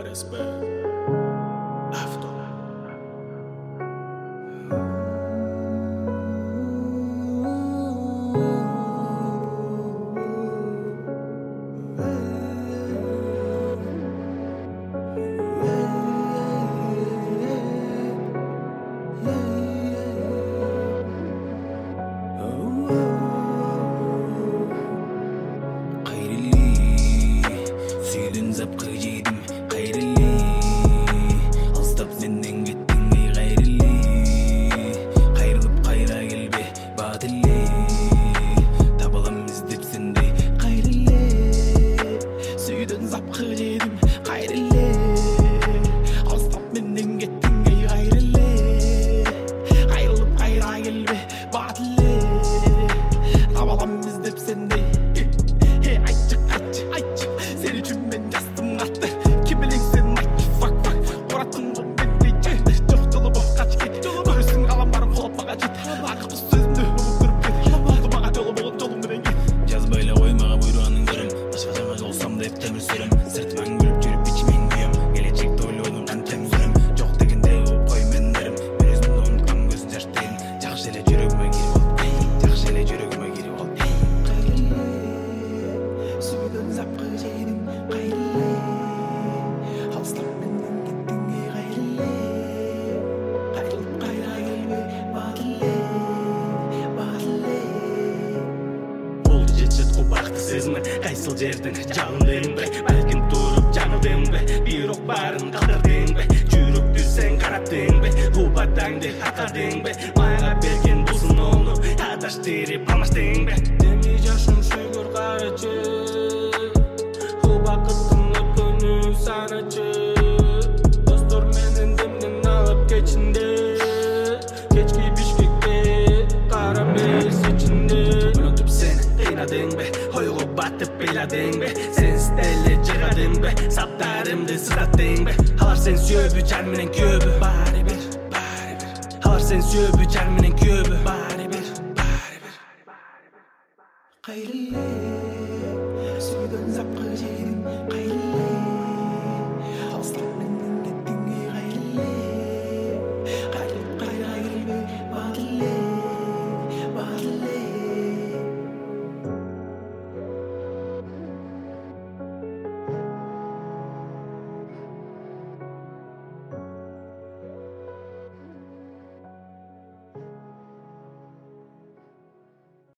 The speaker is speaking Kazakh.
РСП. Авто. Запқы жейдім қайрылы алыстап сенден кеттің ей қайрылы қайрылып қайра келбе батылы табалам іздеп сендей қайрылы сүйден запқы жейдім қайрылы алыстап менден кеттің ей қайрылы қайрылып қайра келбе батылы табалам іздеп сендей айтшы сен үшін мен жастым қатты кім білең сен айтшы фак ұраттың бұл мендей жоқ жолы боп қач кет көрсін қалам барым қолап маға жет ақыл сөзімді ұмыттырып кет болды маға жолы болған жолыңменен кет жазбайлы қоймаға бұйрағының бірін басқа жаңа жолсам деп темір сүрім сыртыман күліп жүріп ішімен күйем келешекті ойлаудың қаншам сүрім жоқ дегенде болып қой мендерім мен өзімді ұмытқан көзін шаштайын жақсы еле жүрегіме кіріп ал жақсы еле жүрегіме кіріп ал сүйден запқы жейдің қайрылы алыстап менден кеттің ей қайрылы қайрылып қайра келбе батылы болды жетшет қу бақты сезімі қайсыл жердің жағындың бе бәлкім тұрып жаңылдың бе бір оқ барын қалдырдың бе жүректі сен қараттың бе қубатаңды ақардың бе маған берген досың оны адаштырып алмастың бе демей жашым шүгір қарачы бақыттың өткені саначы достор менен демнен алып кечинде кечки Бишкекте кара мейс ичинде ұнытып сен қинадың бе ойға батып бейладың бе сенсіз деле жығадың бе саптарымды сыздаттың бе алар сен сүйөбү жан менен күйөбү баары бир алар сен сүйөбү жан менен күйөбү баары бир қайрылы сүйден запқы жейдің қайрылы